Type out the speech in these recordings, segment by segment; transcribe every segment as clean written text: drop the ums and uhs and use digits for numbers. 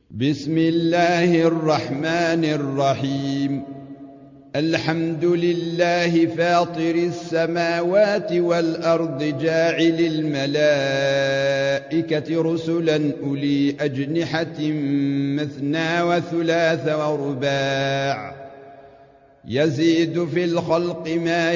بسم الله الرحمن الرحيم. الحمد لله فاطر السماوات والأرض جاعل الملائكة رسلا أولي أجنحة مثنى وثلاث ورباع يزيد في الخلق ما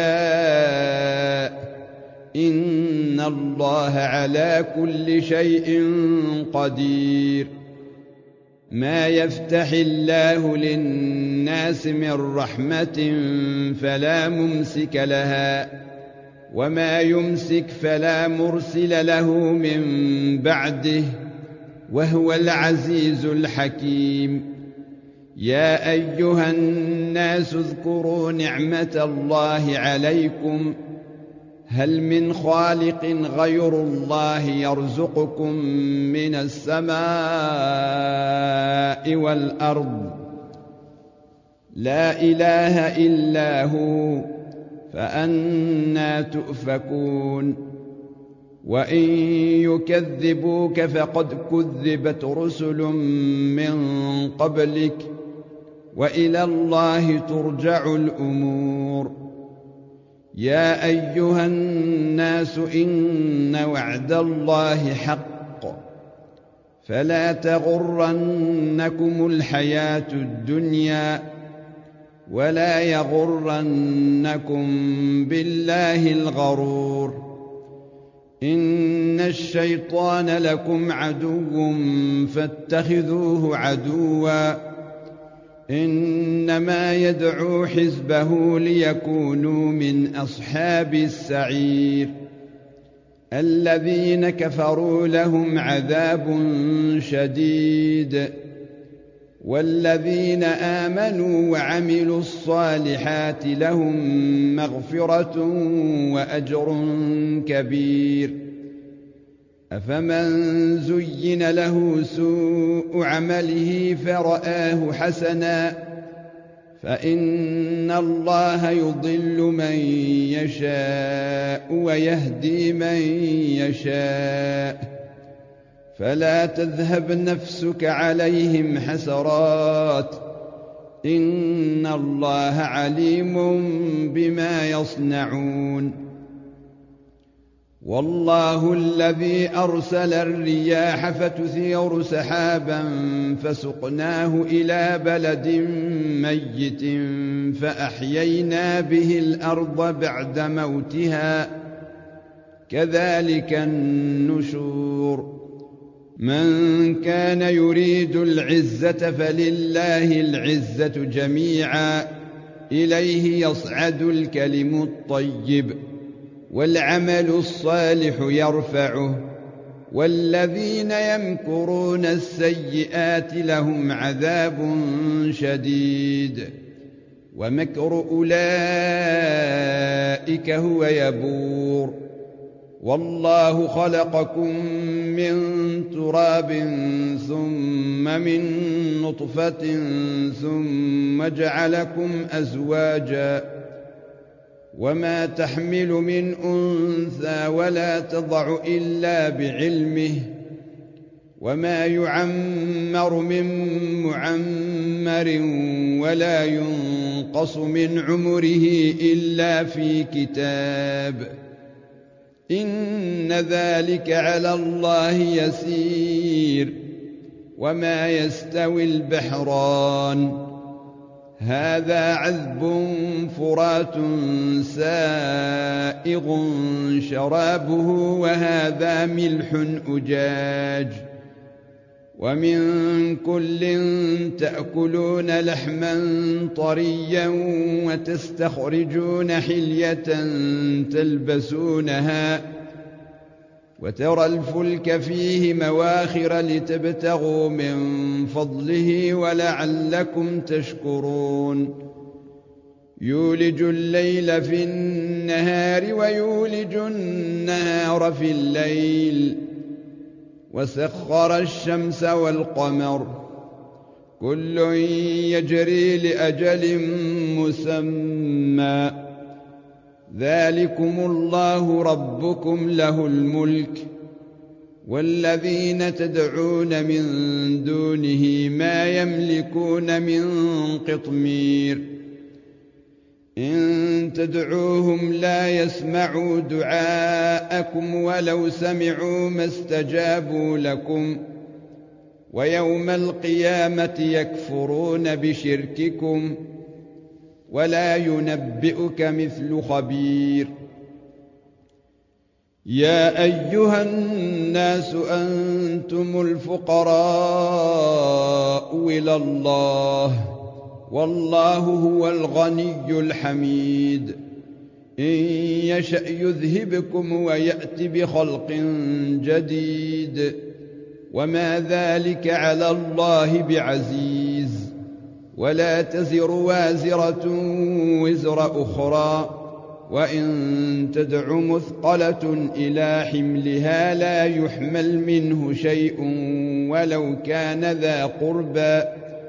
يشاء إن الله على كل شيء قدير. ما يفتح الله للناس من رحمة فلا ممسك لها وما يمسك فلا مرسل له من بعده وهو العزيز الحكيم. يا أيها الناس اذكروا نعمة الله عليكم هل من خالق غير الله يرزقكم من السماء والأرض لا إله إلا هو فأنى تؤفكون. وإن يكذبوك فقد كذبت رسل من قبلك وإلى الله ترجع الأمور. يا أيها الناس إن وعد الله حق فلا تغرنكم الحياة الدنيا ولا يغرنكم بالله الغرور. إن الشيطان لكم عدو فاتخذوه عدوا إنما يدعو حزبه ليكونوا من أصحاب السعير. الذين كفروا لهم عذاب شديد والذين آمنوا وعملوا الصالحات لهم مغفرة وأجر كبير. أفمن زين له سوء عمله فرآه حسنا فإن الله يضل من يشاء ويهدي من يشاء فلا تذهب نفسك عليهم حسرات إن الله عليم بما يصنعون. والله الذي أرسل الرياح فتثير سحابا فسقناه إلى بلد ميت فأحيينا به الأرض بعد موتها كذلك النشور. من كان يريد العزة فلله العزة جميعا إليه يصعد الكلم الطيب والعمل الصالح يرفعه والذين يمكرون السيئات لهم عذاب شديد ومكر أولئك هو يبور. والله خلقكم من تراب ثم من نطفة ثم جعلكم أزواجا وما تحمل من أنثى ولا تضع إلا بعلمه وما يعمر من معمر ولا ينقص من عمره إلا في كتاب إن ذلك على الله يسير. وما يستوي البحران هذا عذب فرات سائغ شرابه وهذا ملح أجاج ومن كل تأكلون لحما طريا وتستخرجون حلية تلبسونها وترى الفلك فيه مواخر لتبتغوا من فضله ولعلكم تشكرون. يولج الليل في النهار ويولج النهار في الليل وسخر الشمس والقمر كل يجري لأجل مسمى ذلكم الله ربكم له الملك والذين تدعون من دونه ما يملكون من قطمير إن تدعوهم لا يسمعوا دعاءكم ولو سمعوا ما استجابوا لكم ويوم القيامة يكفرون بشرككم ولا ينبئك مثل خبير يا أيها الناس أنتم الفقراء إلى الله والله هو الغني الحميد إن يشأ يذهبكم ويأت بخلق جديد وما ذلك على الله بعزيز ولا تزر وازرة وزر أخرى وإن تدع مثقلة إلى حملها لا يحمل منه شيء ولو كان ذا قربى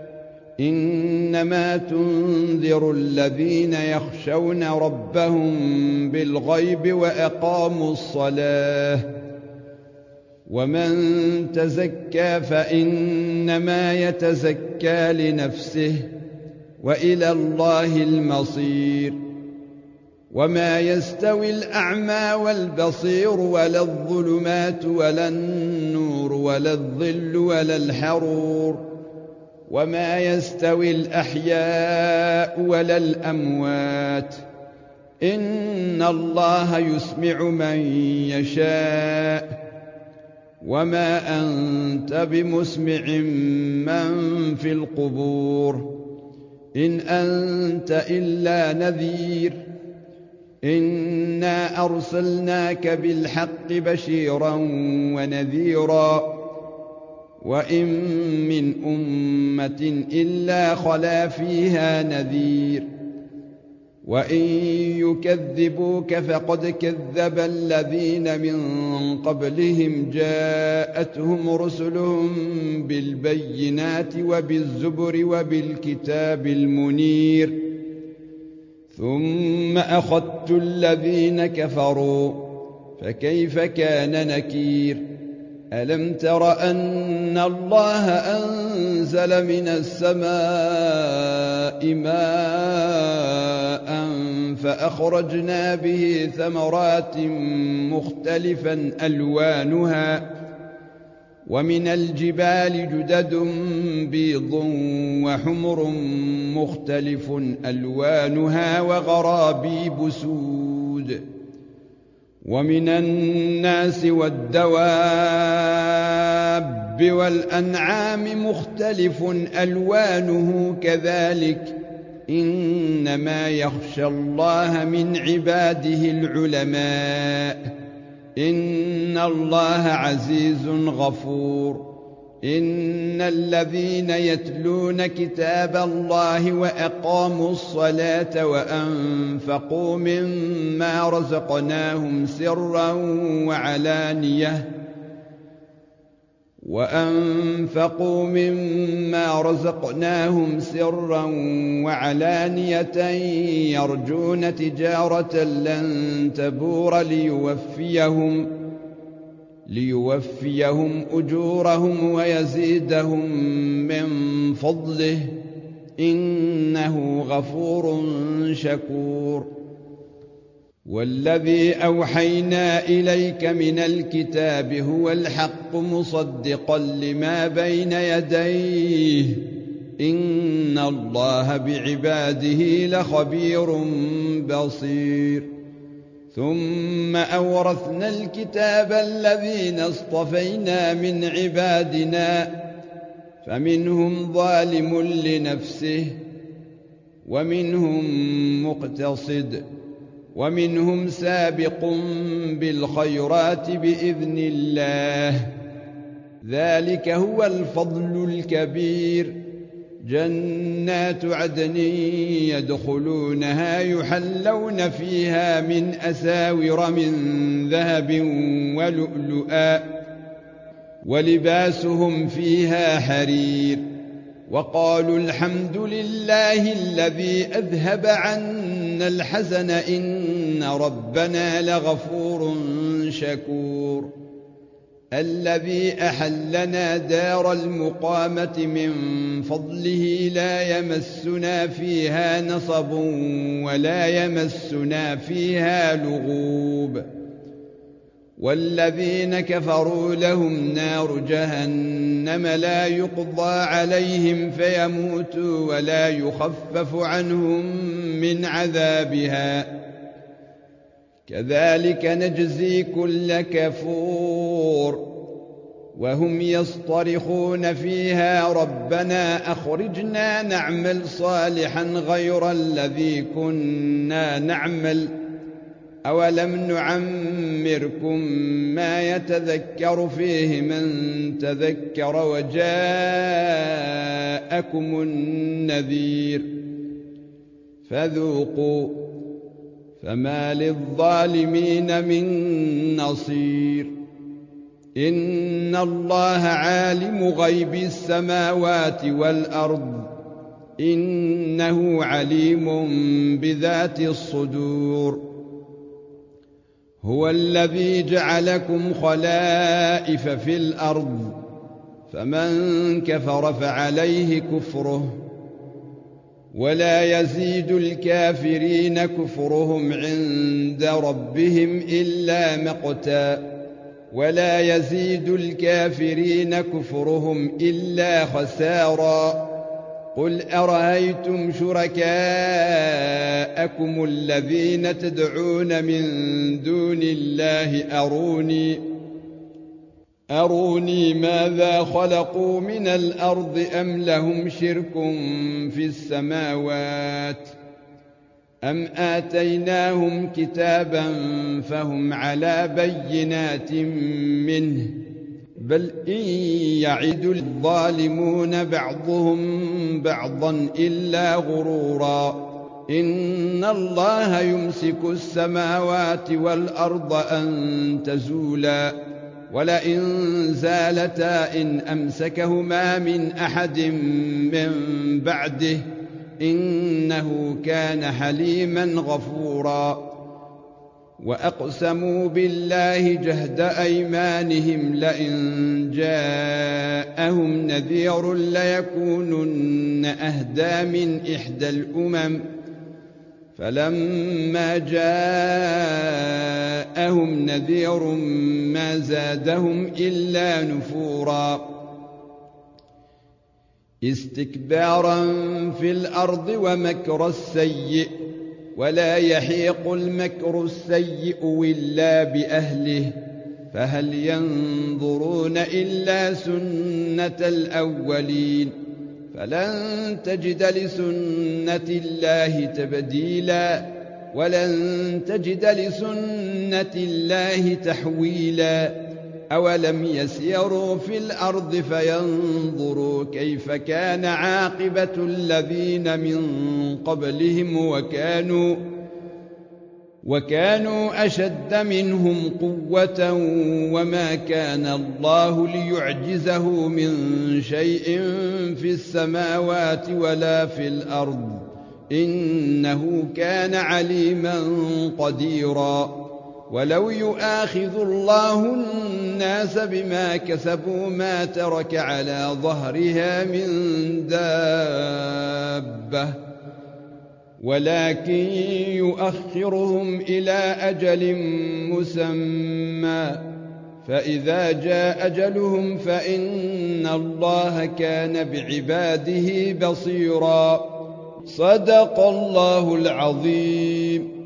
إنما تنذر الذين يخشون ربهم بالغيب وأقاموا الصلاة ومن تزكى فإنما يتزكى لنفسه وإلى الله المصير وما يستوي الأعمى والبصير ولا الظلمات ولا النور ولا الظل ولا الحرور وما يستوي الأحياء ولا الأموات إن الله يسمع من يشاء وما أنت بمسمع من في القبور إن أنت إلا نذير إنا أرسلناك بالحق بشيرا ونذيرا وإن من أمة إلا خلا فيها نذير وإن يكذبوك فقد كذب الذين من قبلهم جاءتهم رسلهم بالبينات وبالزبر وبالكتاب المنير ثم أخذت الذين كفروا فكيف كان نكير ألم تر أن الله أنزل من السماء ماء فأخرجنا به ثمرات مختلفا ألوانها ومن الجبال جدد بيض وحمر مختلف ألوانها وغرابيب سود ومن الناس والدواب والأنعام مختلف ألوانه كذلك إنما يخشى الله من عباده العلماء إن الله عزيز غفور إن الذين يتلون كتاب الله وأقاموا الصلاة وأنفقوا مما رزقناهم سرا وعلانية يرجون تجارة لن تبور ليوفيهم أجورهم ويزيدهم من فضله إنه غفور شكور والذي أوحينا إليك من الكتاب هو الحق مصدقا لما بين يديه إن الله بعباده لخبير بصير ثم أورثنا الكتاب الذين اصطفينا من عبادنا فمنهم ظالم لنفسه ومنهم مقتصد ومنهم سابق بالخيرات بإذن الله ذلك هو الفضل الكبير جنات عدن يدخلونها يحلون فيها من أساور من ذهب ولؤلؤا ولباسهم فيها حرير وقالوا الحمد لله الذي أذهب عنا الحزن إن ربنا لغفور شكور الذي أحلنا دار المقامة من فضله لا يمسنا فيها نصب ولا يمسنا فيها لغوب والذين كفروا لهم نار جهنم لا يقضى عليهم فيموتوا ولا يخفف عنهم من عذابها كذلك نجزي كل كفور وهم يصطرخون فيها ربنا أخرجنا نعمل صالحا غير الذي كنا نعمل أولم نعمركم ما يتذكر فيه من تذكر وجاءكم النذير فذوقوا فما للظالمين من نصير إن الله عالم غيب السماوات والأرض إنه عليم بذات الصدور هو الذي جعلكم خلائف في الأرض فمن كفر فعليه كفره ولا يزيد الكافرين كفرهم عند ربهم إلا مقتا ولا يزيد الكافرين كفرهم إلا خسارا قل أرأيتم شركاءكم الذين تدعون من دون الله أروني ماذا خلقوا من الأرض أم لهم شرك في السماوات أم آتيناهم كتابا فهم على بينات منه بل إن يعد الظالمون بعضهم بعضا إلا غرورا إن الله يمسك السماوات والأرض أن تزولا ولئن زالتا إن أمسكهما من أحد من بعده إنه كان حليما غفورا وأقسموا بالله جهد أيمانهم لئن جاءهم نذير ليكونن أهدى من إحدى الأمم فلما جاءهم نذير ما زادهم إلا نفورا استكبارا في الأرض ومكر السيء ولا يحيق المكر السيء إلا بأهله فهل ينظرون إلا سنة الأولين فلن تجد لسنة الله تبديلا ولن تجد لسنة الله تحويلا أولم يسيروا في الأرض فينظروا كيف كان عاقبة الذين من قبلهم وكانوا أشد منهم قوة وما كان الله ليعجزه من شيء في السماوات ولا في الأرض إنه كان عليما قديرا ولو يؤاخذ الله الناس بما كسبوا ما ترك على ظهرها من دابة ولكن يؤخرهم إلى أجل مسمى فإذا جاء أجلهم فإن الله كان بعباده بصيرا صدق الله العظيم.